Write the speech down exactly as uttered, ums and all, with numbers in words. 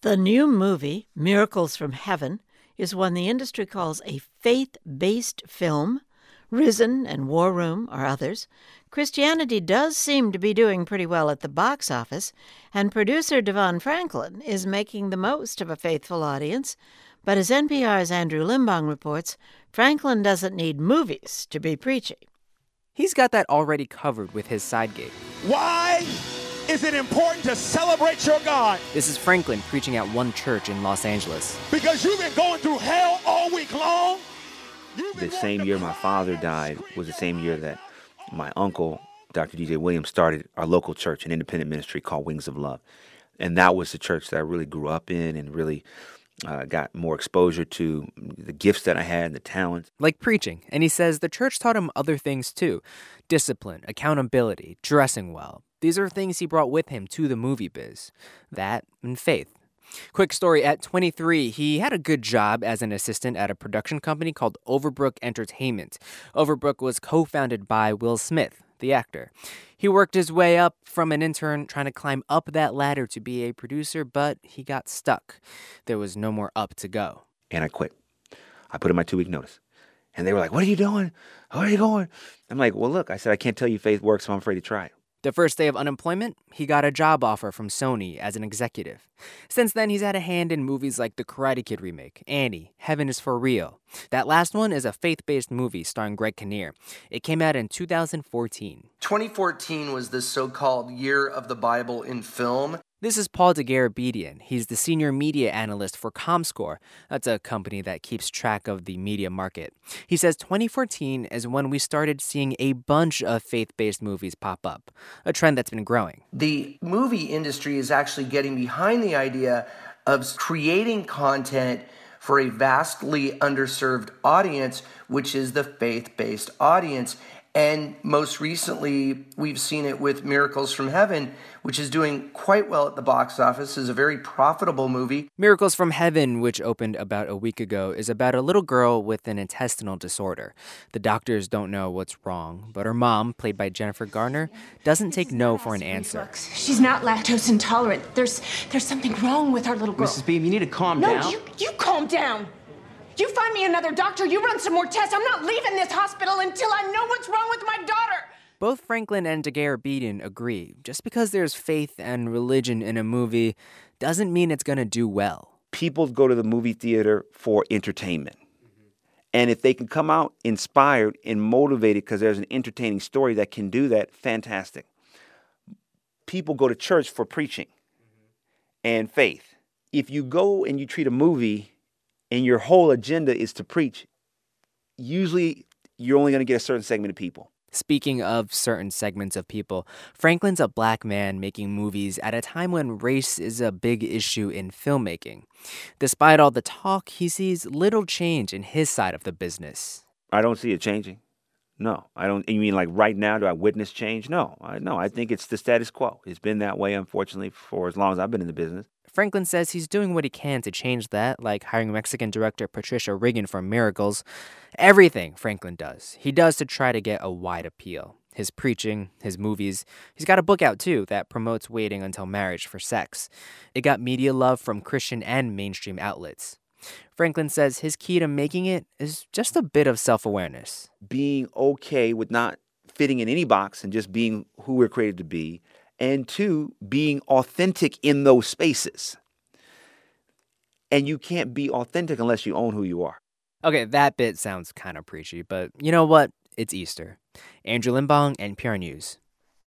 The new movie, Miracles from Heaven, is one the industry calls a faith-based film. Risen and War Room are others. Christianity does seem to be doing pretty well at the box office, and producer Devon Franklin is making the most of a faithful audience. But as N P R's Andrew Limbong reports, Franklin doesn't need movies to be preachy. He's got that already covered with his side gig. Why is it important to celebrate your God? This is Franklin preaching at one church in Los Angeles. Because you've been going through hell all week long. The same year my father died was the same year that my uncle, Doctor D J Williams, started our local church, an independent ministry called Wings of Love. And that was the church that I really grew up in and really uh, got more exposure to the gifts that I had and the talents. Like preaching. And he says the church taught him other things too. Discipline, accountability, dressing well. These are things he brought with him to the movie biz. That and faith. Quick story, at twenty-three, he had a good job as an assistant at a production company called Overbrook Entertainment. Overbrook was co-founded by Will Smith, the actor. He worked his way up from an intern trying to climb up that ladder to be a producer, but he got stuck. There was no more up to go. And I quit. I put in my two-week notice. And they were like, what are you doing? Where are you going? I'm like, well, look, I said, I can't tell you faith works, so I'm afraid to try it. The first day of unemployment, he got a job offer from Sony as an executive. Since then, he's had a hand in movies like the Karate Kid remake, Annie, Heaven is for Real. That last one is a faith-based movie starring Greg Kinnear. It came out in two thousand fourteen. twenty fourteen was the so-called Year of the Bible in Film. This is Paul Daguerre-Bedian. He's the senior media analyst for Comscore. That's a company that keeps track of the media market. He says twenty fourteen is when we started seeing a bunch of faith-based movies pop up, a trend that's been growing. The movie industry is actually getting behind the idea of creating content for a vastly underserved audience, which is the faith-based audience. And most recently, we've seen it with Miracles from Heaven, which is doing quite well at the box office. It's a very profitable movie. Miracles from Heaven, which opened about a week ago, is about a little girl with an intestinal disorder. The doctors don't know what's wrong, but her mom, played by Jennifer Garner, doesn't take no for an answer. She's not lactose intolerant. There's there's something wrong with our little girl. Missus Beam, you need to calm no, down. No, you, you calm down. You find me another doctor, you run some more tests. I'm not leaving this hospital until I know what's wrong with my daughter. Both Franklin and Daguerre-Bedian agree. Just because there's faith and religion in a movie doesn't mean it's going to do well. People go to the movie theater for entertainment. Mm-hmm. And if they can come out inspired and motivated because there's an entertaining story that can do that, fantastic. People go to church for preaching mm-hmm. and faith. If you go and you treat a movie and your whole agenda is to preach, usually you're only going to get a certain segment of people. Speaking of certain segments of people, Franklin's a black man making movies at a time when race is a big issue in filmmaking. Despite all the talk, he sees little change in his side of the business. I don't see it changing. No, I don't. You mean like right now, do I witness change? No, I, no, I think it's the status quo. It's been that way, unfortunately, for as long as I've been in the business. Franklin says he's doing what he can to change that, like hiring Mexican director Patricia Regan from Miracles. Everything Franklin does, he does to try to get a wide appeal. His preaching, his movies. He's got a book out, too, that promotes waiting until marriage for sex. It got media love from Christian and mainstream outlets. Franklin says his key to making it is just a bit of self-awareness. Being okay with not fitting in any box and just being who we're created to be. And two, being authentic in those spaces. And you can't be authentic unless you own who you are. Okay, that bit sounds kind of preachy, but you know what? It's Easter. Andrew Limbong, N P R News.